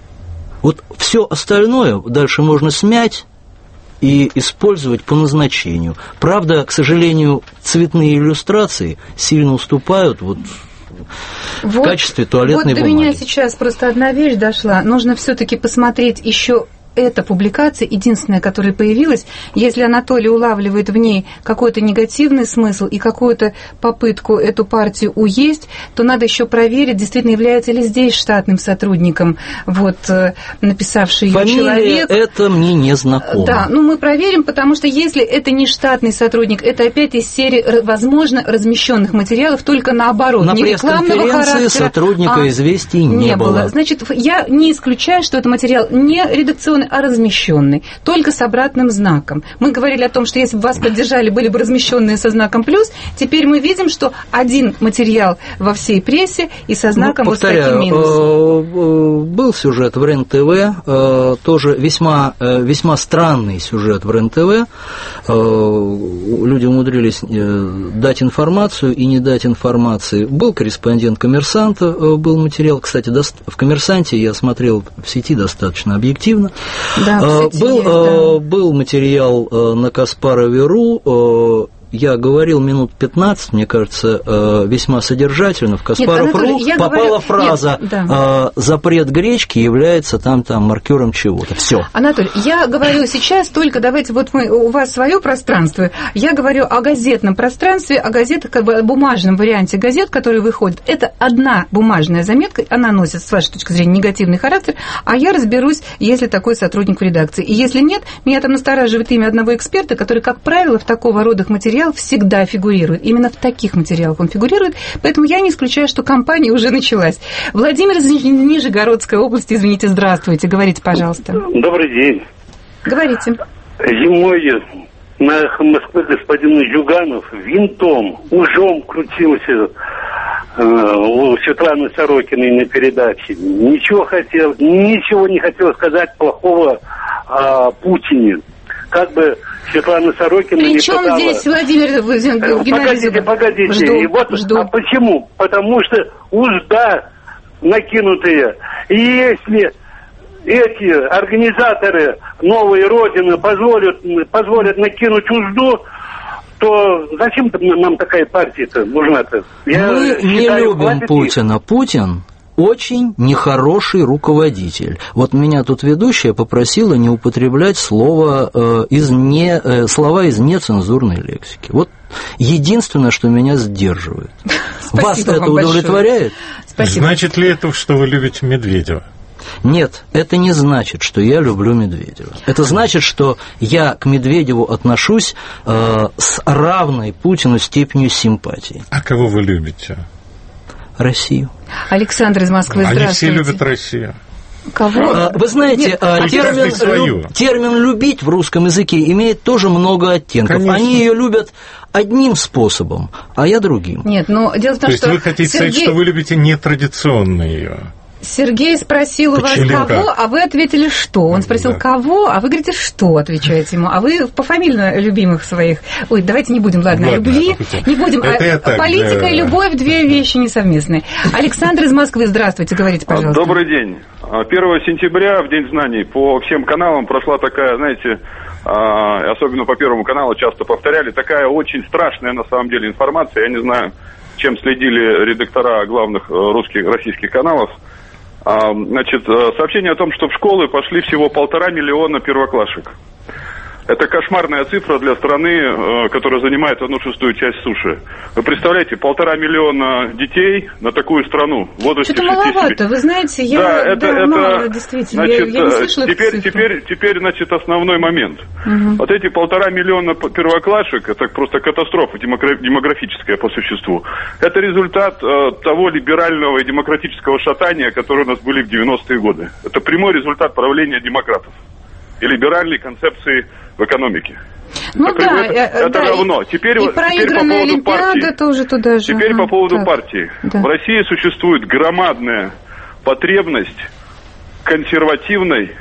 Вот все остальное дальше можно смять и использовать по назначению. Правда, к сожалению, цветные иллюстрации сильно уступают вот в вот, качестве туалетной бумаги. Вот до меня сейчас просто одна вещь дошла. Нужно все-таки посмотреть еще. Эта публикация, единственная, которая появилась, если Анатолий улавливает в ней какой-то негативный смысл и какую-то попытку эту партию уесть, то надо еще проверить, действительно является ли здесь штатным сотрудником вот, написавший ее человек. Это мне не знакомо. Да, ну мы проверим, потому что если это не штатный сотрудник, это опять из серии, возможно, размещенных материалов, только наоборот. На не рекламного характера, сотрудника а «Известий» не, не было. было. Значит, я не исключаю, что это материал не редакционный, а размещенный, только с обратным знаком. Мы говорили о том, что если бы вас поддержали, были бы размещенные со знаком плюс, теперь мы видим, что один материал во всей прессе и со знаком ну, повторяю, вот с таким минусом. Был сюжет в РЕН-ТВ, тоже весьма, весьма странный сюжет в РЕН-ТВ. Люди умудрились дать информацию и не дать информации. Был корреспондент «Коммерсанта», был материал. Кстати, в «Коммерсанте» я смотрел в сети достаточно объективно. Да, был, есть, да. был материал на Каспарове.ру, я говорил минут пятнадцать, мне кажется, весьма содержательно. В Каспаров.ру попала говорю... фраза Нет, да. «запрет гречки является там, там маркером чего-то». Все. Анатолий, я говорю сейчас только, давайте, вот мы, у вас свое пространство, я говорю о газетном пространстве, о газетах, как бы о бумажном варианте газет, которые выходят. Это одна бумажная заметка, она носит, с вашей точки зрения, негативный характер, а я разберусь, если такой сотрудник в редакции. И если нет, меня там настораживает имя одного эксперта, который, как правило, в такого рода материалах всегда фигурирует. Именно в таких материалах он фигурирует, поэтому я не исключаю, что кампания уже началась. Владимир из Нижегородской области, извините, здравствуйте, говорите, пожалуйста. Добрый день. Говорите. Зимой на Москве господин Жуганов винтом, ужом крутился э, у Светланы Сорокиной на передаче. Ничего хотел, ничего не хотел сказать плохого о Путине. Как бы Светлана Сорокина При не чем пытала... здесь Владимир Геннадьевич? Погодите, погодите. Жду, и вот, жду. А почему? Потому что ужда накинутые. И если эти организаторы «Новой Родины» позволят, позволят накинуть ужду, то зачем нам такая партия-то нужна-то? Я Мы считаю, не любим Путина. Их. Путин очень нехороший руководитель. Вот меня тут ведущая попросила не употреблять слово, э, из не, э, слова из нецензурной лексики. Вот единственное, что меня сдерживает. Вас это удовлетворяет? Спасибо. Значит ли это, что вы любите Медведева? Нет, это не значит, что я люблю Медведева. Это значит, что я к Медведеву отношусь э, с равной Путину степенью симпатии. А кого вы любите? Россию. Александр из Москвы, здравствуйте. Они все любят Россию. Кого? Вы знаете, термин, люб, термин «любить» в русском языке имеет тоже много оттенков. Конечно. Они ее любят одним способом, а я другим. Нет, но дело в том, То что... есть вы хотите Сергей... сказать, что вы любите нетрадиционно ее? Сергей спросил Почему? у вас кого, как? А вы ответили что? Он спросил, да. Кого, а вы говорите, что, отвечаете ему. А вы пофамильно любимых своих... Ой, давайте не будем, ладно, ладно любви, не будем. А, так, политика да. и любовь – две вещи несовместные. Александр из Москвы, здравствуйте, говорите, пожалуйста. Добрый день. первого сентября, в День знаний, по всем каналам прошла такая, знаете, особенно по Первому каналу часто повторяли, такая очень страшная на самом деле информация. Я не знаю, чем следили редактора главных русских, российских каналов. Значит, сообщение о том, что в школы пошли всего полтора миллиона первоклашек. Это кошмарная цифра для страны, которая занимает одну шестую часть суши. Вы представляете, полтора миллиона детей на такую страну в возрасте шести лет. Маловато, вы знаете, я да, это, да, это, мало, действительно, значит, я, я не слышала теперь, теперь, теперь, значит, основной момент. Угу. Вот эти полтора миллиона первоклашек, это просто катастрофа демографическая по существу. Это результат э, того либерального и демократического шатания, которые у нас были в девяностые годы. Это прямой результат правления демократов и либеральной концепции в экономике. Ну это, да, это, это да, равно. Теперь, и теперь по поводу партии. Тоже туда же. Теперь ага, по поводу так. партии. Да. В России существует громадная потребность консервативной,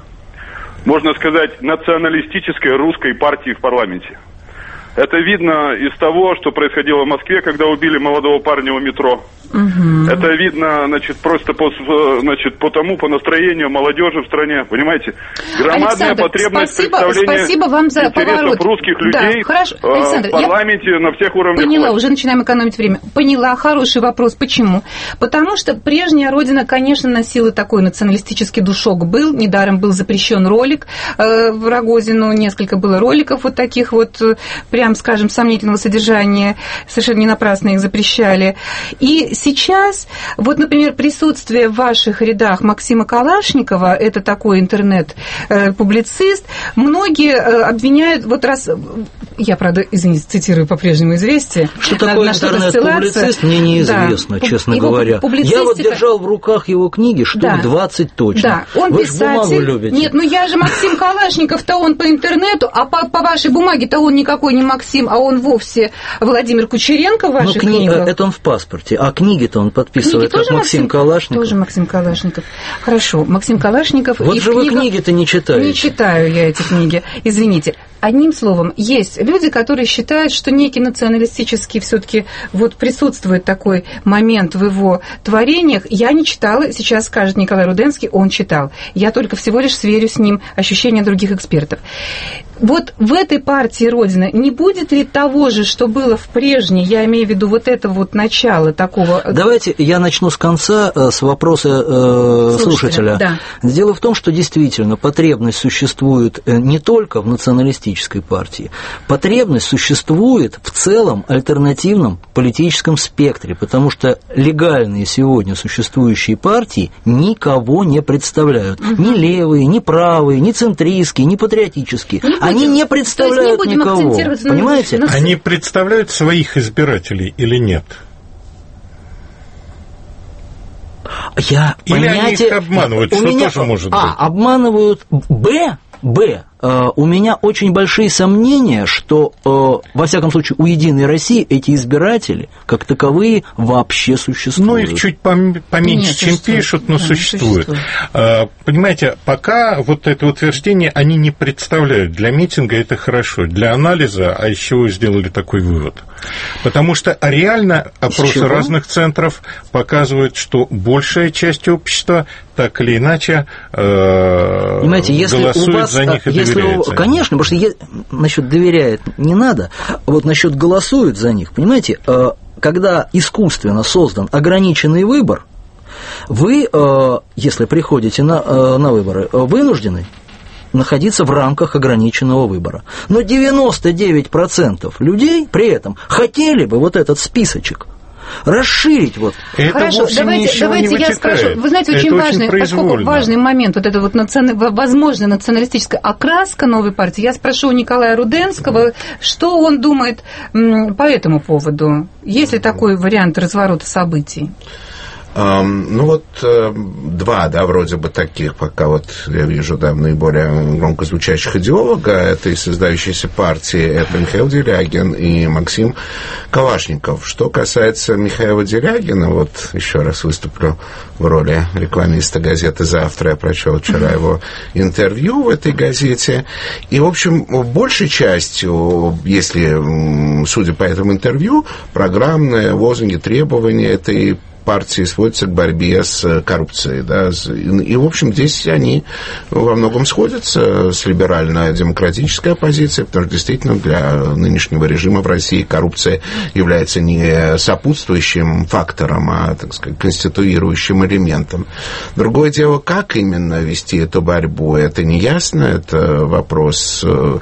можно сказать, националистической русской партии в парламенте. Это видно из того, что происходило в Москве, когда убили молодого парня у метро. Угу. Это видно, значит, просто по, значит, по тому, по настроению молодежи в стране, понимаете? Громадная Александр, потребность спасибо, представления спасибо вам за интересов поворот. русских людей да, хорошо. Александр, в парламенте я на всех уровнях. Поняла, власти. Уже начинаем экономить время. Поняла, хороший вопрос. Почему? Потому что прежняя Родина, конечно, носила такой националистический душок. Был, недаром был запрещен ролик э, в Рогозину, несколько было роликов вот таких вот, прям скажем, сомнительного содержания, совершенно не напрасно их запрещали. И сейчас, вот, например, присутствие в ваших рядах Максима Калашникова, это такой интернет-публицист, многие обвиняют, вот раз, я, правда, извините, цитирую по-прежнему «Известия». Что такое интернет-публицист, мне неизвестно, да. честно его говоря. Я вот держал в руках его книги штук да. двадцать точно. Да, он Вы писатель. же бумагу любите. Нет, ну я же Максим Калашников-то он по интернету, а по, по вашей бумаге-то он никакой не Максим, а он вовсе Владимир Кучеренко в ваших ну, кни... книгах. Это он в паспорте, а книги-то он подписывает как Максим, Максим Калашников. Тоже Максим Калашников. Хорошо, Максим Калашников. Вот же книгах... вы книги-то не читаете. Не читаю я эти книги, извините. Одним словом, есть люди, которые считают, что некий националистический все-таки вот присутствует такой момент в его творениях. Я не читала, сейчас скажет Николай Руденский, он читал. Я только всего лишь сверю с ним ощущения других экспертов. Вот в этой партии Родина не будет ли того же, что было в прежней, я имею в виду вот это вот начало такого... Давайте я начну с конца, с вопроса э, слушателя. Да. Дело в том, что действительно потребность существует не только в националистической партии, потребность существует в целом альтернативном политическом спектре, потому что легальные сегодня существующие партии никого не представляют. Угу. Ни левые, ни правые, ни центристские, ни патриотические. Не Они не представляют не никого, понимаете? На... Они представляют своих избирателей или нет? Я Или понятие... они их обманывают, у что меня... тоже может а, быть? Обманывают. Б, Б. У меня очень большие сомнения, что, во всяком случае, у «Единой России» эти избиратели, как таковые, вообще существуют. Ну, их чуть поменьше, Нет, чем существует. пишут, но да, существуют. существует. Понимаете, пока вот это утверждение они не представляют. Для митинга это хорошо, для анализа, а из чего сделали такой вывод? Потому что реально опросы разных центров показывают, что большая часть общества так или иначе э, Понимаете, если голосует у вас, за них и если доверяет. У, конечно, потому что я, насчет доверяет не надо, вот насчет голосуют за них, понимаете, э, когда искусственно создан ограниченный выбор, вы, э, если приходите на, э, на выборы, вынуждены находиться в рамках ограниченного выбора. Но девяносто девять процентов людей при этом хотели бы вот этот списочек расширить вот. Это Хорошо, давайте, давайте я спрошу. Вы знаете, очень это важный, очень поскольку важный момент, вот это вот национ... возможная националистическая окраска новой партии. Я спрошу у Николая Руденского, что он думает по этому поводу. Есть ли такой вариант разворота событий? Ну вот два, да, вроде бы таких, пока вот я вижу, да, наиболее громко звучащих идеолога этой создающейся партии, это Михаил Делягин и Максим Калашников. Что касается Михаила Делягина, вот еще раз выступлю в роли рекламиста газеты «Завтра», я прочел вчера его интервью в этой газете, и, в общем, большей частью, если, судя по этому интервью, программные лозунги, требования этой партии сводятся к борьбе с коррупцией. Да, и, в общем, здесь они во многом сходятся с либерально-демократической оппозицией, потому что действительно для нынешнего режима в России коррупция является не сопутствующим фактором, а, так сказать, конституирующим элементом. Другое дело, как именно вести эту борьбу, это не ясно, это вопрос,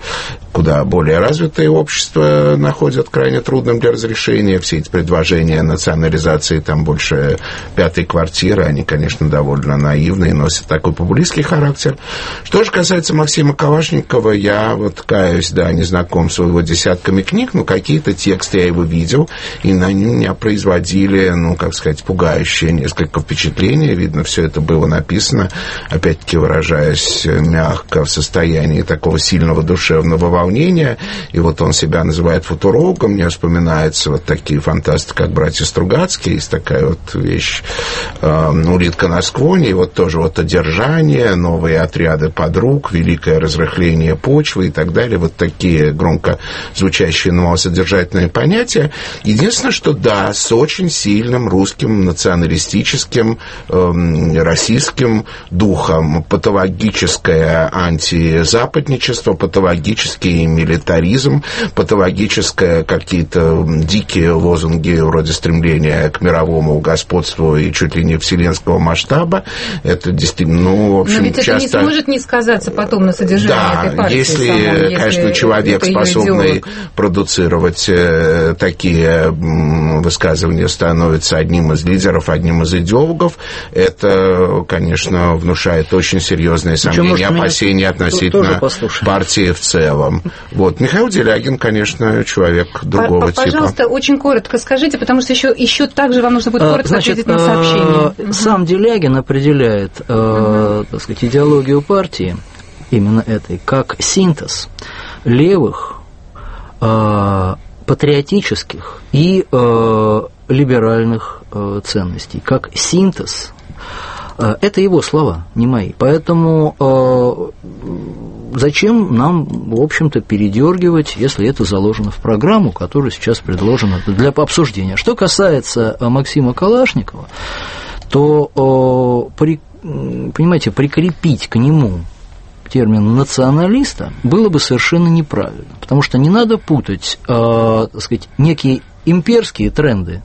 куда более развитые общества находят крайне трудным для разрешения. Все эти предложения национализации там больше пятой квартиры, они, конечно, довольно наивные, носят такой популистский характер. Что же касается Максима Калашникова, я вот каюсь, да, не знаком с его десятками книг, но какие-то тексты я его видел, и на меня производили, ну, как сказать, пугающие несколько впечатлений. Видно, все это было написано, опять-таки выражаясь мягко, в состоянии такого сильного душевного волнения. И вот он себя называет футурологом, мне вспоминаются вот такие фантасты, как братья Стругацкие, есть такая вот вещь э, «Улитка на склоне», и вот тоже вот одержание, новые отряды подруг, великое разрыхление почвы и так далее, вот такие громко звучащие малосодержательные понятия. Единственное, что да, с очень сильным русским националистическим, э, российским духом, патологическое антизападничество, патологический милитаризм, патологическое какие-то дикие лозунги вроде стремления к мировому господству и чуть ли не вселенского масштаба. Это действительно, ну, в общем, но ведь это часто... не сможет не сказаться потом на содержании да, этой партии. Если, самой, конечно, если человек, способный продуцировать э, такие м, высказывания, становится одним из лидеров, одним из идеологов, это, конечно, внушает очень серьезные сомнения, опасения относительно партии в целом. Вот. Михаил Делягин, конечно, человек другого Пожалуйста, типа. Пожалуйста, очень коротко скажите, потому что еще, еще также вам нужно будет коротко Значит, ответить на сообщение. Сам Делягин определяет, uh-huh. так сказать, идеологию партии, именно этой, как синтез левых, патриотических и либеральных ценностей, как синтез. Это его слова, не мои. Поэтому зачем нам, в общем-то, передергивать, если это заложено в программу, которая сейчас предложена для обсуждения. Что касается Максима Калашникова, то, понимаете, прикрепить к нему термин националиста было бы совершенно неправильно, потому что не надо путать, э, так сказать, некие имперские тренды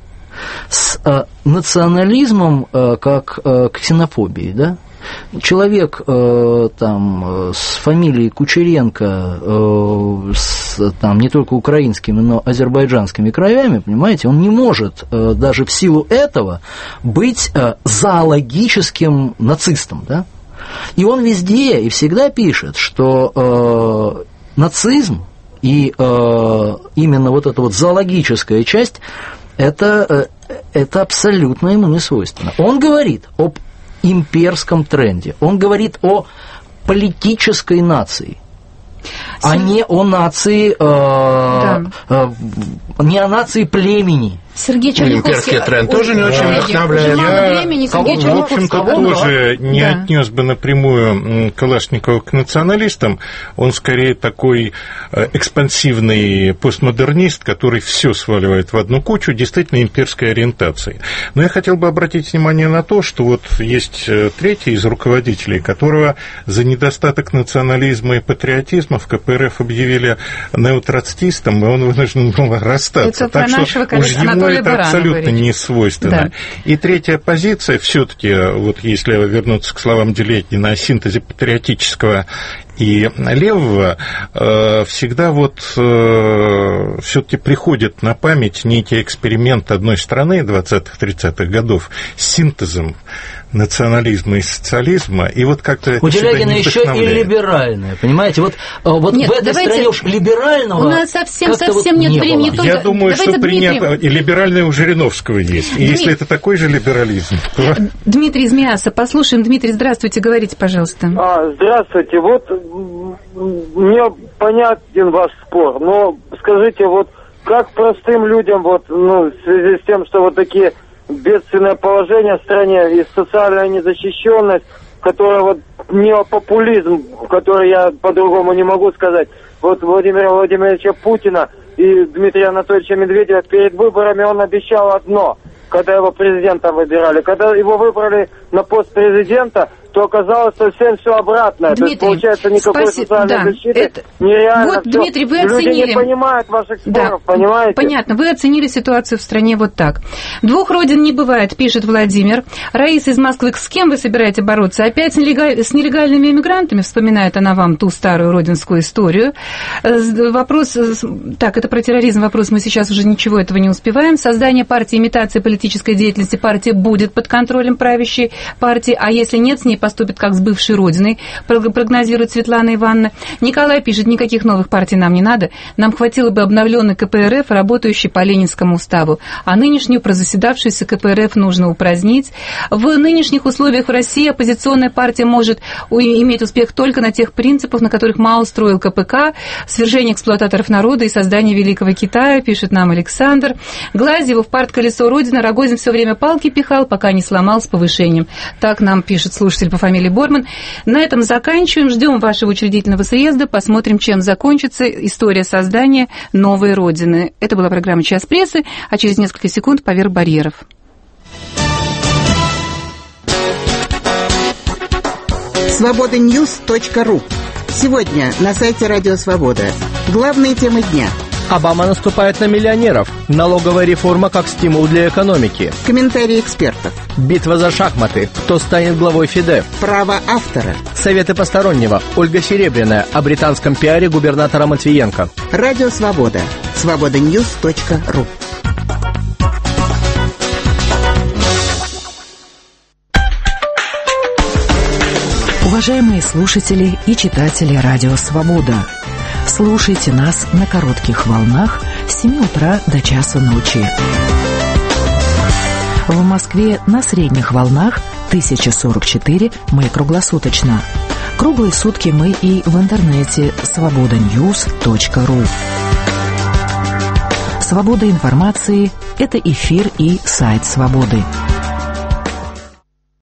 с э, национализмом э, как э, ксенофобией, да? Человек э, там, с фамилией Кучеренко, э, с там, не только украинскими, но азербайджанскими краями, понимаете, он не может э, даже в силу этого быть э, зоологическим нацистом, да? И он везде и всегда пишет, что э, нацизм и э, именно вот эта вот зоологическая часть, это, э, это абсолютно ему не свойственно. Он говорит об имперском тренде. Он говорит о политической нации, а не о нации, э, да. э, не о нации племени. Сергей Черняховский. Имперский тренд тоже не очень вдохновляет. Я, в общем-то, тоже не да. отнес бы напрямую Калашникова к националистам. Он скорее такой экспансивный постмодернист, который все сваливает в одну кучу, действительно имперской ориентации. Но я хотел бы обратить внимание на то, что вот есть третий из руководителей, которого за недостаток национализма и патриотизма в ка пэ эр эф объявили неотроцкистом, и он вынужден был расстаться. Это так про нашего коллега это абсолютно не свойственно. Да. И третья позиция, все-таки, вот если вернуться к словам Делегина о синтезе патриотического и левого, всегда вот все-таки приходит на память некий эксперимент одной страны двадцатых-тридцатых годов с синтезом национализма и социализма, и вот как-то у Делягина еще и либеральное, понимаете, вот, вот нет, в этой давайте, стране уж либерального у нас совсем, совсем вот нет не времени. Было. Я думаю, давайте что принято, и либеральное у Жириновского есть, и Дмитрий... если это такой же либерализм, то... Дмитрий из Миаса, послушаем. Дмитрий, здравствуйте, говорите, пожалуйста. А, здравствуйте, вот мне понятен ваш спор, но скажите, вот как простым людям, вот, ну, в связи с тем, что вот такие бедственное положение в стране и социальная незащищенность, которая вот неопопулизм, который я по-другому не могу сказать, вот Владимира Владимировича Путина и Дмитрия Анатольевича Медведева перед выборами он обещал одно, когда его президентом выбирали. Когда его выбрали на пост президента, то оказалось совсем все обратное. Дмитрий, то есть, получается, никакой спаси... социальной да, защиты это... нереально. Вот, всё. Дмитрий, вы Люди оценили... не понимают ваших споров, да. понимаете? Понятно, вы оценили ситуацию в стране вот так. Двух родин не бывает, пишет Владимир. Раиса из Москвы, с кем вы собираетесь бороться? Опять с, нелегаль... с нелегальными иммигрантами? Вспоминает она вам ту старую родинскую историю. Вопрос... Так, это про терроризм вопрос, мы сейчас уже ничего этого не успеваем. Создание партии, имитация политической деятельности партии будет под контролем правящей партии, а если нет, с ней поступит как с бывшей родиной, прогнозирует Светлана Ивановна. Николай пишет, никаких новых партий нам не надо, нам хватило бы обновленной ка пэ эр эф, работающей по Ленинскому уставу, а нынешнюю прозаседавшуюся ка пэ эр эф нужно упразднить. В нынешних условиях в России оппозиционная партия может иметь успех только на тех принципах, на которых Мао строил ка пэ ка, свержение эксплуататоров народа и создание Великого Китая, пишет нам Александр. Глазьеву в партколесо Родина, Рогозин все время палки пихал, пока не сломал с повышением. Так нам пишет слушатель по фамилии Борман. На этом заканчиваем. Ждем вашего учредительного съезда. Посмотрим, чем закончится история создания новой Родины. Это была программа «Час прессы», а через несколько секунд «Поверх барьеров». свобода ньюс точка ру. Сегодня на сайте Радио Свобода. Главные темы дня. Обама наступает на миллионеров. Налоговая реформа как стимул для экономики. Комментарии экспертов. Битва за шахматы. Кто станет главой ФИДЕ? Право автора. Советы постороннего. Ольга Серебряная о британском пиаре губернатора Матвиенко. Радио Свобода. свобода ньюс точка ру. Уважаемые слушатели и читатели Радио Свобода, слушайте нас на коротких волнах с семи утра до часу ночи. В Москве на средних волнах тысяча сорок четыре, мы круглосуточно. Круглые сутки мы и в интернете свобода ньюс точка ру. Свобода информации – это эфир и сайт Свободы.